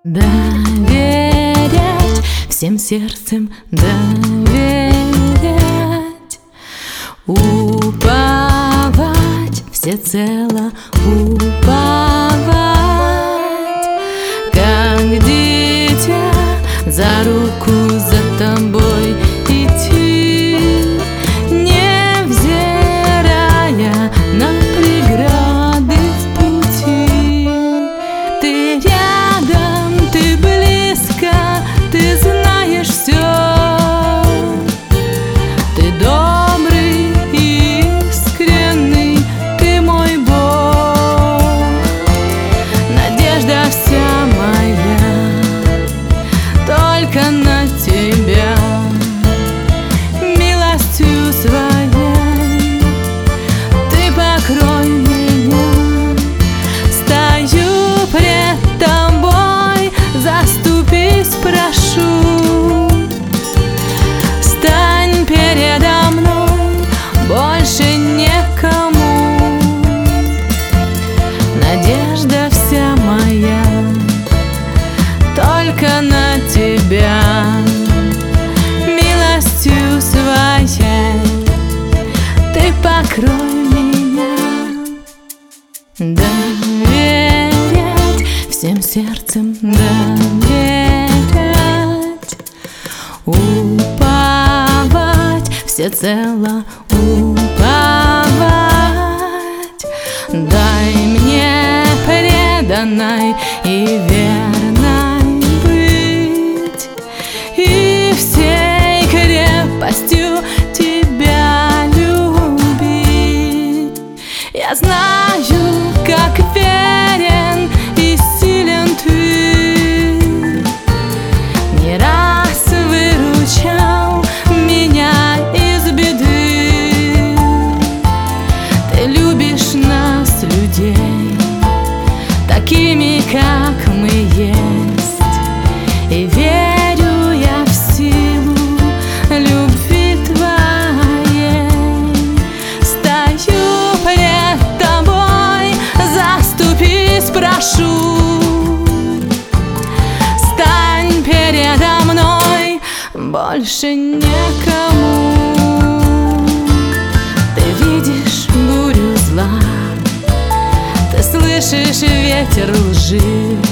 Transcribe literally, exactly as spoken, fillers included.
Доверять, всем сердцем доверять, уповать, всецело уповать, как дитя за руку за тобой идти, невзирая на преграды в пути. Ты рядом, ты близко, ты знаешь все. Ты добрый и искренний, ты мой Бог. Надежда вся моя только на тебя. Милостью своей ты покрой меня. Стою пред тобой, заступись, прошу. Стань передо мной, больше некому. Надежда вся моя только на тебя. Милостью своей ты покрой меня. Доверять, всем сердцем доверять, уповать, всецело уповать. Дай мне преданной и верной быть, и всей крепостью тебя любить. Я знаю, как верен и силен ты, не раз выручал меня из беды. Ты любишь нас, людей, такими, как мы есть, и верю я в силу любви твоей. Стою пред тобой, заступись, прошу. Стань передо мной, больше некому. Ты видишь бурю зла, ты слышишь ветер лжи,